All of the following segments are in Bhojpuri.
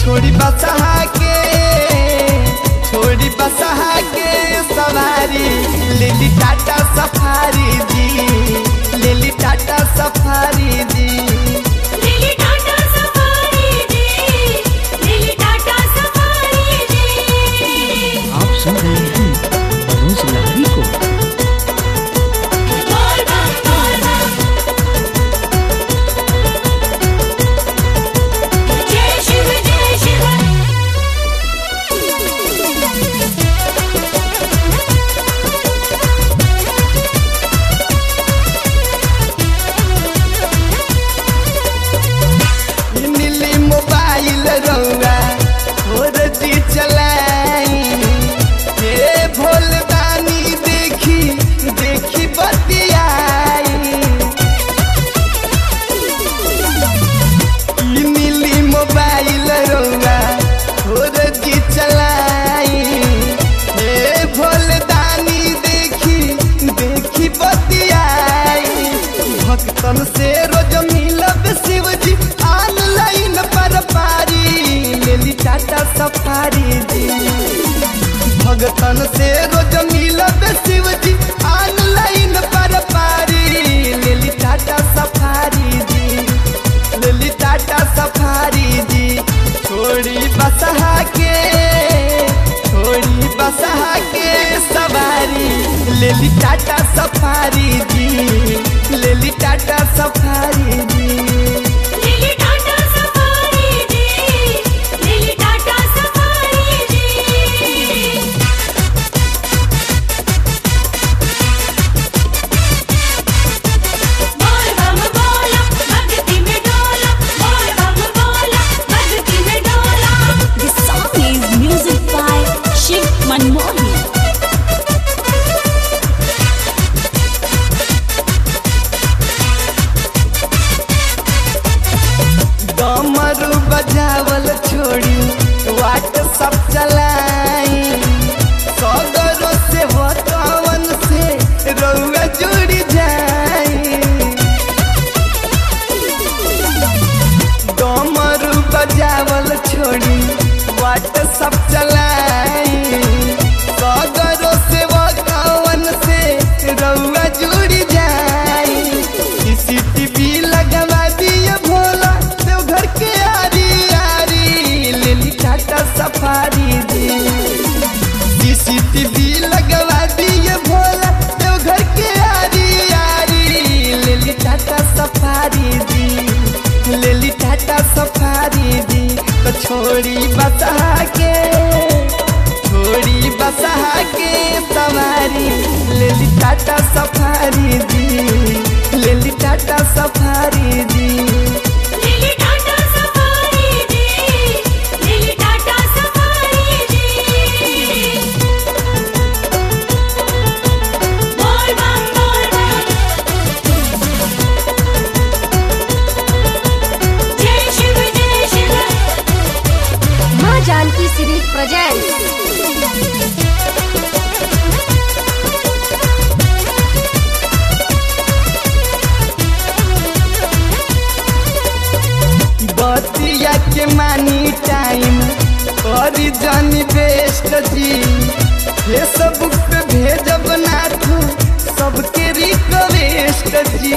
छोड़ी बसहा के सवारी लेली टाटा सफारी जी, लेली टाटा सफारी जी। लेली टाटा सफारी जी, लेली टाटा सफारी जी। आप सुन रहे हैं मनोज लारी को। बोल बम बोल बम, जय शिव जय शिव। नीली मोबाइल रउआ और जी चलाई, हे भोलदानी देखी देखी बतियाई। नीली मोबाइल रउआ और जी चलाई, हे भोलदानी देखी देखी बतियाई। भक्तन से रोज मिलब शिवजी ऑनलाइन पर पारी लेली टाटा सफारी जी। भक्तन से रोज मिलब शिवजी ऑनलाइन पर पारी लेली टाटा सफारी जी, लेली टाटा सफारी जी। छोड़ी बसहा के सवारी लेली टाटा सफारी जी, लेली टाटा सफारी जी। लेली टाटा सफारी जी, लेली टाटा सफारी जी। बोल बम बोला भक्ति में डोला, बोल बम बोला भक्ति में डोला। This song is music by Shiv Manmohan. डमरू बजावल छोड़ी व्हाट्सएप चलाई, सगरों से होतवन से रउआ जुड़ी जाई। डमरू बजावल छोड़ी व्हाट्सएप चलाई, सगरों से होतवन से रउआ जुड़ी जाई। सीसीटीवी लगवा दिए भोला देवघर के आरी आरी लेली टाटा सफारी जी। सीसीटीवी लगवा दिए भोला देवघर के आरी आरी लेली टाटा सफारी जी, लेली टाटा सफारी जी। तो छोड़ी बसहा के सवारी लेली टाटा सफारी जी, लेली टाटा सफारी जी। लेली टाटा सफारी जी, लेली टाटा सफारी जी। बोल बम बोल बम, जय शिव जय शिव। माँ जानकी सीरीज प्रेजेंट। बतिया के मानी टाइम करी जानी बेस्ट जी, फेसबुक पे भेजब नाथू सबके रिक्वेस्ट जी।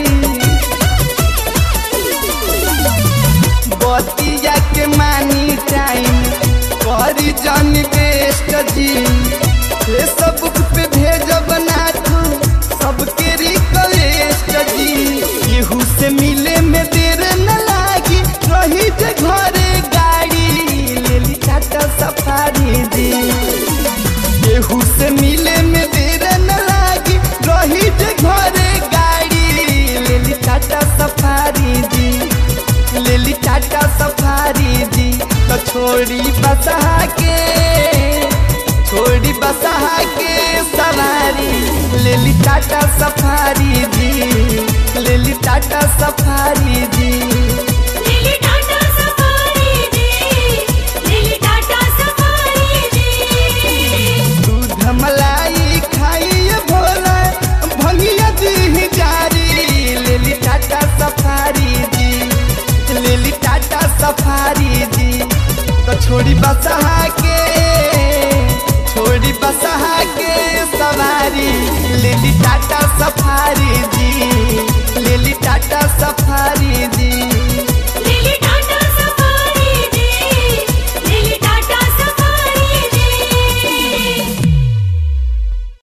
बतिया के मानी टाइम करी जानी बेस्ट जी, फेसबुक पे भेजब नाथू सबके रिक्वेस्ट जी। केहू से मिले में देर न लागी रही जे घरे गाड़ी लेली टाटा सफारी जी। केहू से मिले में देर न लागी रही जे घरे गाड़ी लेली टाटा सफारी जी, लेली टाटा सफारी जी। तो छोड़ी बसहा के सवारी लेली टाटा सफारी जी, लेली टाटा सफारी जी। लेली टाटा सफारी जी, लेली टाटा सफारी जी। दूध मलाई खाइए भोला भंगिया दी जारी लेली टाटा सफारी जी, लेली टाटा सफारी जी। तो छोड़ी बसहा के सवारी लेली टाटा सफारी जी, लेली टाटा सफारी जी।